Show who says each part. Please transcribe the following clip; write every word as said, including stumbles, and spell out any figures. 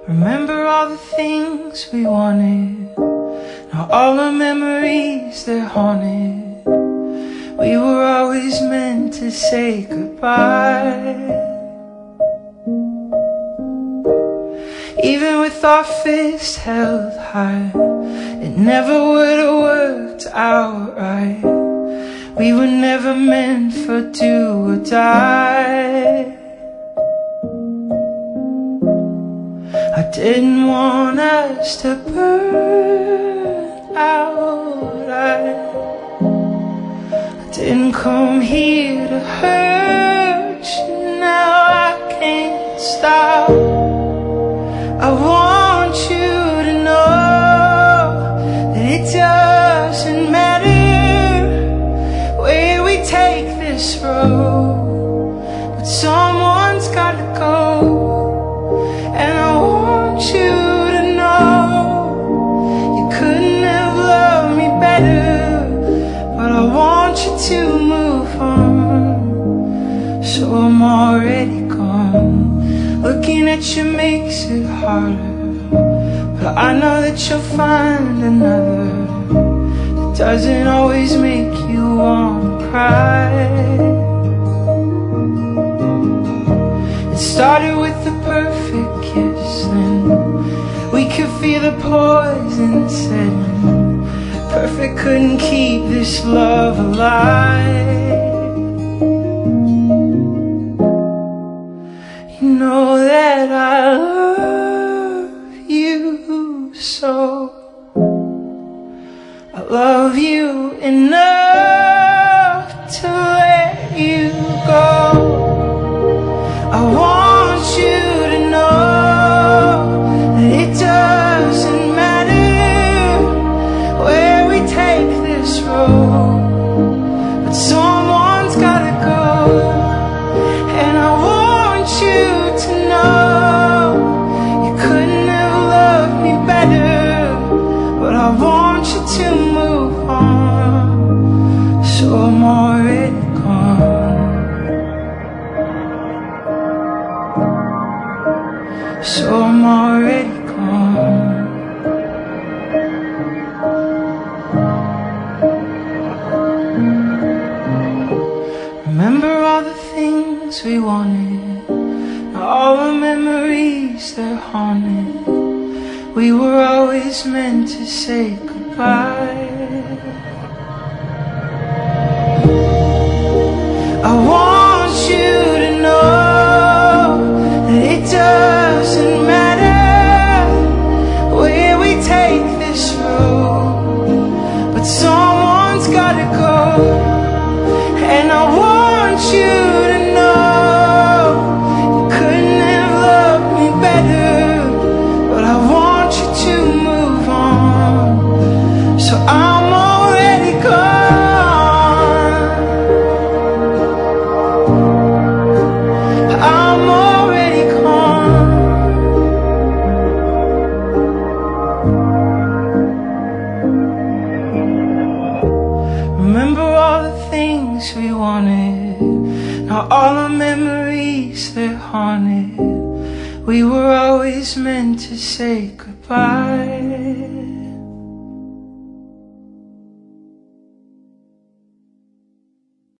Speaker 1: Remember all the things we wanted. Now all the memories, they're haunted. We were always meant to say goodbye. Even with our fists held high, it never would have worked out right. We were never meant for do or die. I didn't want us to burn out. I, I didn't come here to hurt you. Now I can't stop. I want you to know that it doesn't matter where we take this road, but someone's gotta go. And I want you to know you couldn't have loved me better, but I want you to move on. So I'm already gone. Looking at you makes it harder, but I know that you'll find another that doesn't always make you wanna cry. It started with the perfect kiss, then we could feel the poison setting. Perfect couldn't keep this love alive. You know that I love you so. I love you enough to let you go. I want you to know that it doesn't matter where we take this road, but someone's gotta go. And I want you to know you couldn't have loved me better, but I want you to move on. So I'm already gone. So I'm already gone. Remember all the things we wanted. Now all the memories, they're haunted. We were always meant to say goodbye. I want you to know that it doesn't matter where we take this road, but someone's gotta go. And I want you to know you couldn't have loved me better, but I want you to move on. So I'm already gone. I'm already gone. Remember all the things we wanted. Now all the memories, they're haunted. We were always meant to say goodbye.